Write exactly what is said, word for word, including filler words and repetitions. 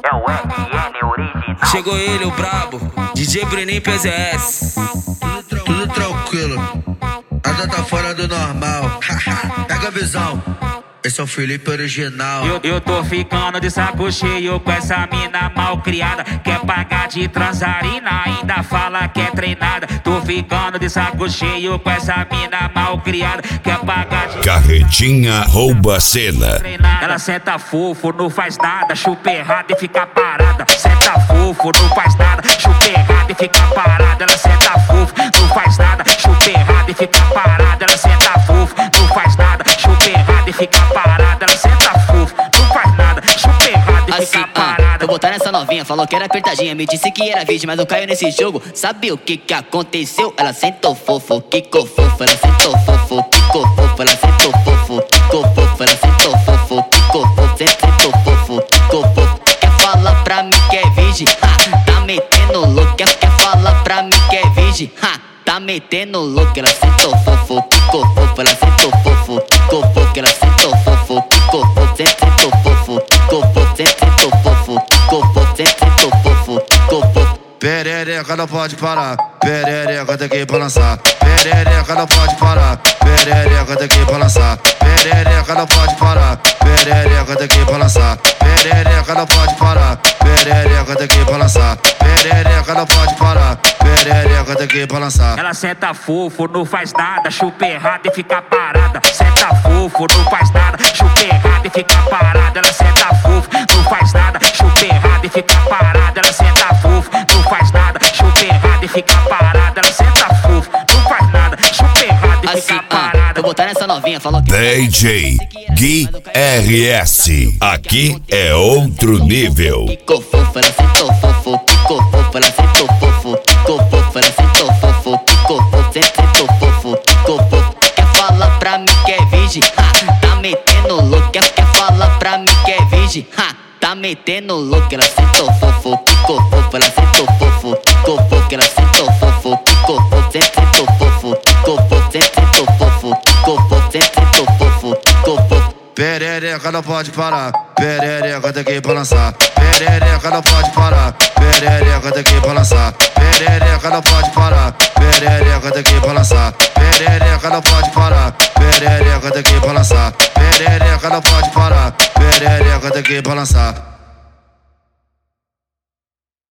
É o R N original. Chegou ele, o brabo, D J Bruninho P Z S. Tudo, tudo tranquilo, nada tá fora do normal. Pega a visão, esse é o Felipe original. Eu, eu tô ficando de saco cheio com essa mina mal criada. Quer pagar de transarina, ainda fala que é treinada. Tô ficando de saco cheio com essa mina mal criada. Quer pagar de... Carretinha rouba a cena. Ela senta fofo, não faz nada, chupa errado e fica parada. Senta fofo, não faz nada, chupa errado e fica parada. Ela senta fofo, não faz nada, chupa errado e fica parada. Ela senta fofo, não faz nada, chupa errado e fica parada. Ela senta fofo, não faz nada, chupa errado e fica parada. Vou botar nessa novinha, falou que era apertadinha. Me disse que era virgem, mas não caiu nesse jogo. Sabe o que que aconteceu? Ela sentou fofo, quicou fofo. Ela sentou fofo, quicou fofo. Ela sentou fofo, quicou fofo. Ela sentou fofo, quicou fofo. Sentou fofo, quicou fofo. Quer falar pra mim que é virgem? Ha, tá metendo louco. Quer, quer falar pra mim que é virgem? Ha, tá metendo louco. Ela sentou fofo, quicou fofo. Ela sentou fofo, quicou fofo. Ela sentou fofo, quicou fofo. Sentou fofo, quicou fofo. Sentou fofo, quicou fofo. Sentou fofo, quicou fofo. Perereca não pode parar, perereca tem que balançar. Perereca não pode parar, perereca tem que balançar. Perereca não pode parar, perereca tem que balançar. Perereca não pode parar, perereca tem que balançar. Perereca não pode parar, perereca tem que balançar. Ela senta fofo, não faz nada, chupa errado e fica parada. Senta fofo, não faz nada, chupa errado e fica parada. Ela senta fofo, não faz nada, chupa errado e fica parada. Ela senta fofo, não faz nada, chupa errado e fica parada. Ela senta fofo, não faz nada, chupa errado e fica parada. Vou botar nessa novinha, falou que... D J Gui R S. Aqui é outro nível. Ficou fofo, ela sentou fofo, ficou fofo. Ela sentou fofo, ficou fofo. Ela sentou fofo, ficou fofo. Sentou fofo, ficou fofo. Quer falar pra mim que é virgem? Ha, tá metendo louco. Quer, quer falar pra mim que é virgem? Ha, tá metendo louco. Ela sentou fofo, ficou fofo. Ela sentou fofo, ficou fofo. Ela sentou fofo, ficou fofo. Sentou fofo, ficou fofo. Sentou fofo, ficou fofo. Sentou fofo, ficou fofo. Perereca não pode parar, perereca tem que balançar. Perereca não pode parar, perereca tem que balançar. Perereca não pode parar, perereca tem que balançar. Perereca não pode parar, perereca tem que balançar. Perereca não pode parar, perereca tem que balançar.